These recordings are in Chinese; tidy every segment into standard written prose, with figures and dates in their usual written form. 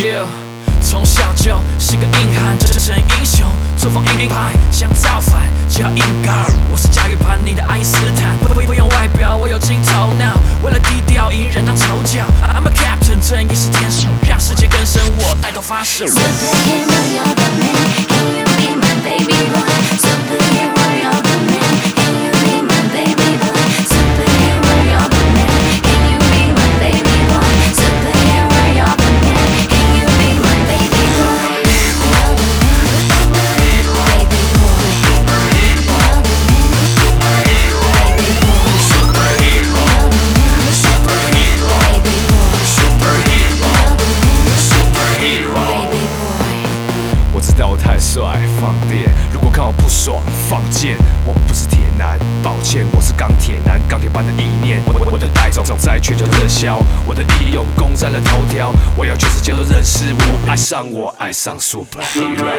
Yeah， 从小就是个硬汉，真正英雄，作风硬派，想造反就要硬干。我是驾驭盘你的爱因斯坦，不用外表，我有金头脑。为了低调，隐忍当丑角。I'm a captain， 正义是天使，让世界更胜我，带头发誓。 Superhero, you're the man. Can you be my baby boy? Superhero, you're the man. Can you be my baby boy? Superhero, you're the man. Can you be my baby boy? Superhero, you're the man. Can you be my baby boy? You're the man, baby boy. You're the man, baby boy. Superhero, you're the man, superhero, baby boy. Superhero, you're the man, superhero, baby boy. 我知道我太帅，放电。如果看我不爽，放箭。我不是铁男，抱歉，我是钢铁男，钢铁般的意念。我的带种在全球热销，我的义勇攻占了头条。我要全世界都认识我，爱上我，爱上 Superhero。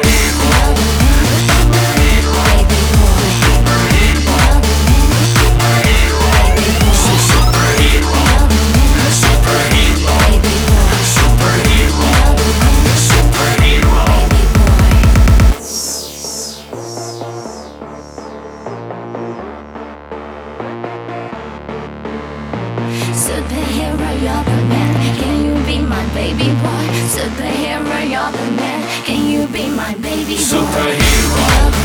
Superhero, you're the man. Can you be my baby boy? Superhero, you're the man. Can you be my baby boy? Superhero.